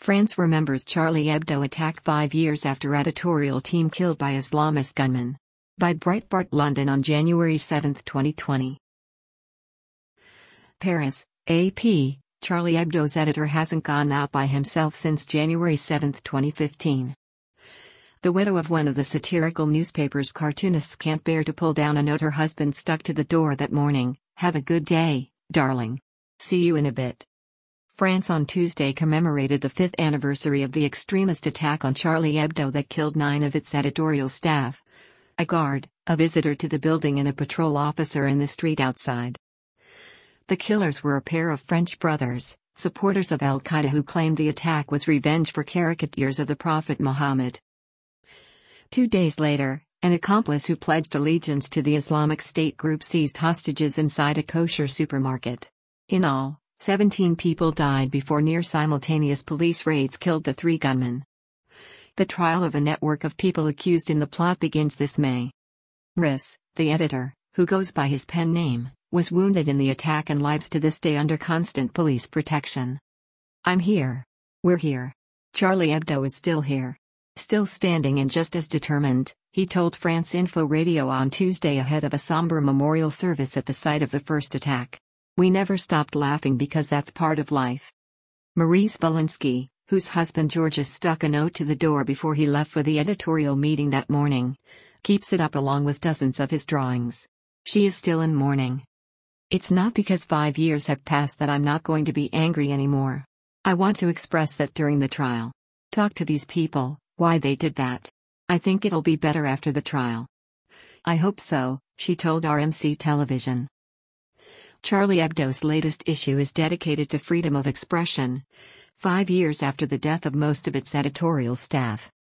France remembers Charlie Hebdo attack 5 years after editorial team killed by Islamist gunmen. By Breitbart London on January 7, 2020. Paris, AP, Charlie Hebdo's editor hasn't gone out by himself since January 7, 2015. The widow of one of the satirical newspaper's cartoonists can't bear to pull down a note her husband stuck to the door that morning: "Have a good day, darling. See you in a bit." France on Tuesday commemorated the 5th anniversary of the extremist attack on Charlie Hebdo that killed 9 of its editorial staff: a guard, a visitor to the building and a patrol officer in the street outside. The killers were a pair of French brothers, supporters of al-Qaeda, who claimed the attack was revenge for caricatures of the Prophet Muhammad. 2 days later, an accomplice who pledged allegiance to the Islamic State group seized hostages inside a kosher supermarket. In all, 17 people died before near-simultaneous police raids killed the 3 gunmen. The trial of a network of people accused in the plot begins this May. Riss, the editor, who goes by his pen name, was wounded in the attack and lives to this day under constant police protection. "I'm here. We're here. Charlie Hebdo is still here. Still standing and just as determined," he told France Info Radio on Tuesday ahead of a somber memorial service at the site of the first attack. "We never stopped laughing because that's part of life." Maurice Volinsky, whose husband Georges stuck a note to the door before he left for the editorial meeting that morning, keeps it up along with dozens of his drawings. She is still in mourning. "It's not because 5 years have passed that I'm not going to be angry anymore. I want to express that during the trial. Talk to these people, why they did that. I think it'll be better after the trial. I hope so," she told RMC Television. Charlie Hebdo's latest issue is dedicated to freedom of expression, 5 years after the death of most of its editorial staff.